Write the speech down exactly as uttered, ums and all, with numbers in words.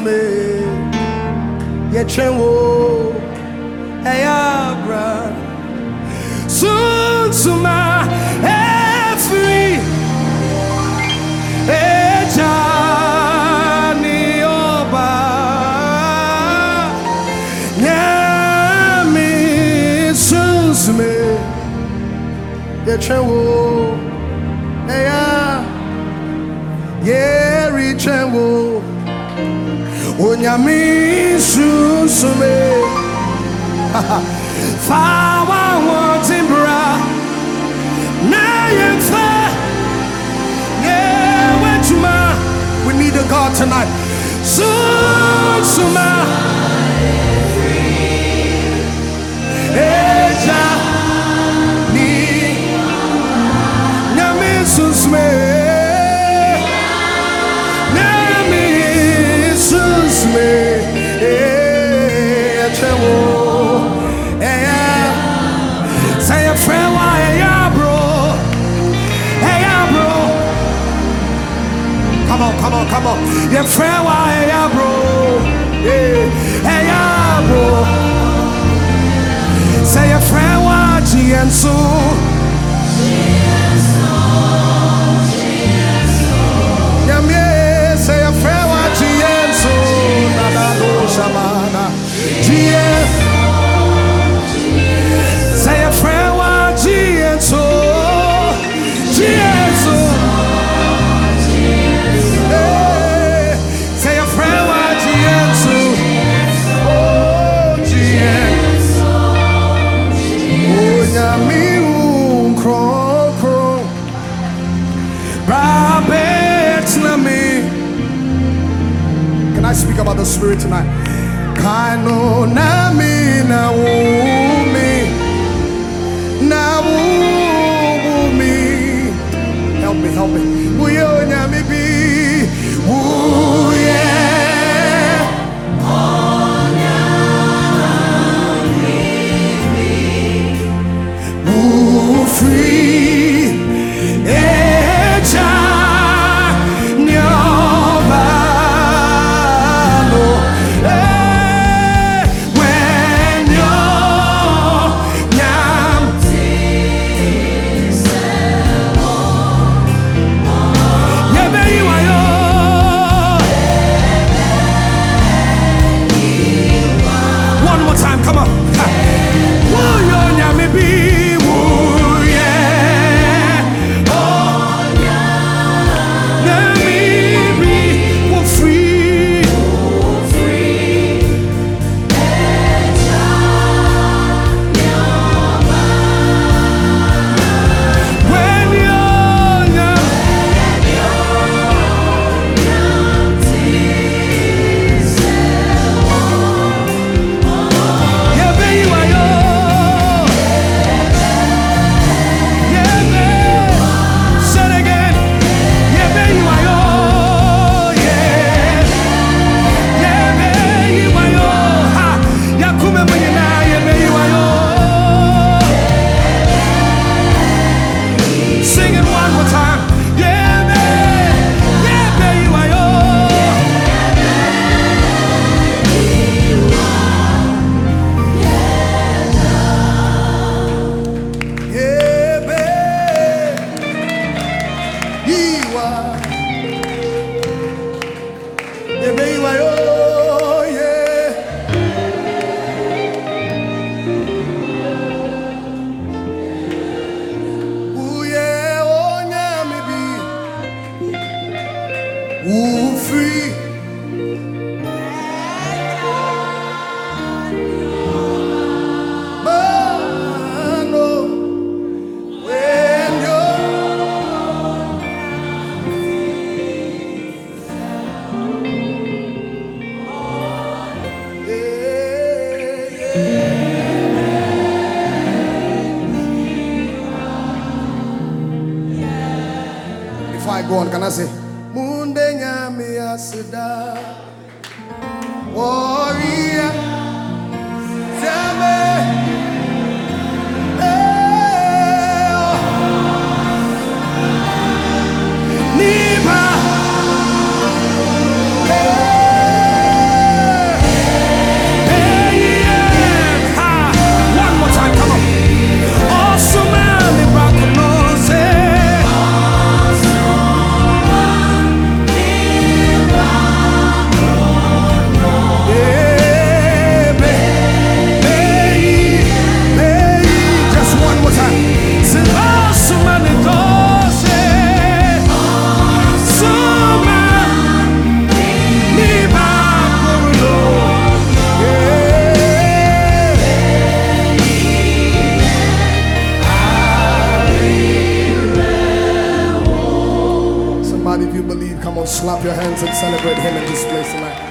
me, ye chenwo, hey abra, soon suma, every, hey jani oba, nyami soon sume, ye chenwo, hey ah, ye richenwo. Onyami susume Fawa wantimbra Na yemfa Yeah, wetuma. We need a God tonight. Susuma Eja Ni Nyami susume Say a friend, why, yeah, bro? Hey, yeah, bro. Come on, come on, come on. Your friend, why, yeah, bro? Yeah. Hey, yeah, bro. Say a friend, why, G and so. Say a friend, why, G and so. Shamana, G and say a friend, why, G and so. G and so. Say a friend, why, G and so. Oh, G and so. Oh, Yami, Kron, Kron. Rabbit, Nami. Can I speak about the Spirit tonight? Kano nami na wumi, na wumi. Help me, help me. Uyo nyami bi, uye. Free, eja. Before I go on, can I say, Munde nyami asida, warrior, Zame, Niba, Come on, slap your hands and celebrate him in this place tonight.